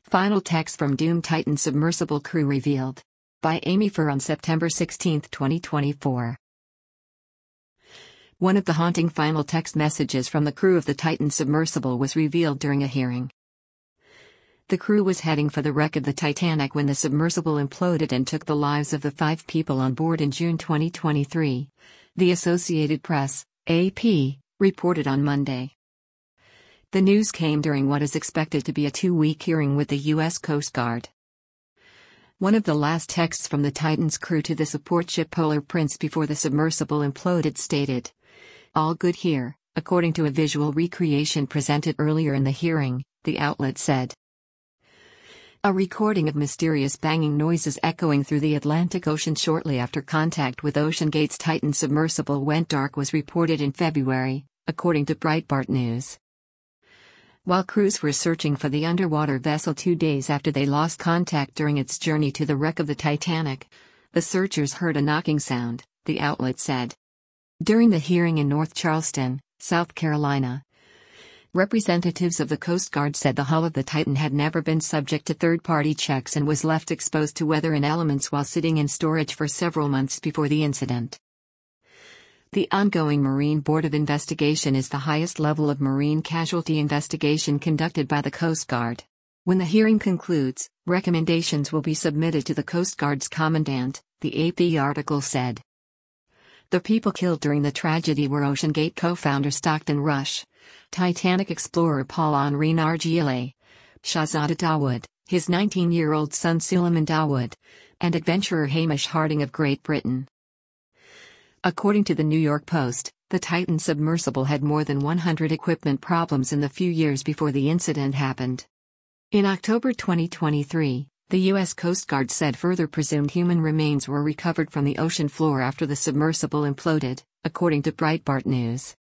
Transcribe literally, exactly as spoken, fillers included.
Final text from doomed Titan submersible crew revealed. By Amy Furr on September sixteenth, twenty twenty-four. One of the haunting final text messages from the crew of the Titan submersible was revealed during a hearing. The crew was heading for the wreck of the Titanic when the submersible imploded and took the lives of the five people on board in June twenty twenty-three, the Associated Press, A P, reported on Monday. The news came during what is expected to be a two-week hearing with the U S Coast Guard. One of the last texts from the Titan's crew to the support ship Polar Prince before the submersible imploded stated, "All good here," according to a visual recreation presented earlier in the hearing, the outlet said. A recording of mysterious banging noises echoing through the Atlantic Ocean shortly after contact with OceanGate's Titan submersible went dark was reported in February, according to Breitbart News. While crews were searching for the underwater vessel two days after they lost contact during its journey to the wreck of the Titanic, the searchers heard a knocking sound, the outlet said. During the hearing in North Charleston, South Carolina, representatives of the Coast Guard said the hull of the Titan had never been subject to third-party checks and was left exposed to weather and elements while sitting in storage for several months before the incident. The ongoing Marine Board of Investigation is the highest level of marine casualty investigation conducted by the Coast Guard. When the hearing concludes, recommendations will be submitted to the Coast Guard's commandant, the A P article said. The people killed during the tragedy were OceanGate co-founder Stockton Rush, Titanic explorer Paul-Henri Nargeolet, Shahzada Dawood, his nineteen-year-old son Suleiman Dawood, and adventurer Hamish Harding of Great Britain. According to the New York Post, the Titan submersible had more than one hundred equipment problems in the few years before the incident happened. In October twenty twenty-three, the U S Coast Guard said further presumed human remains were recovered from the ocean floor after the submersible imploded, according to Breitbart News.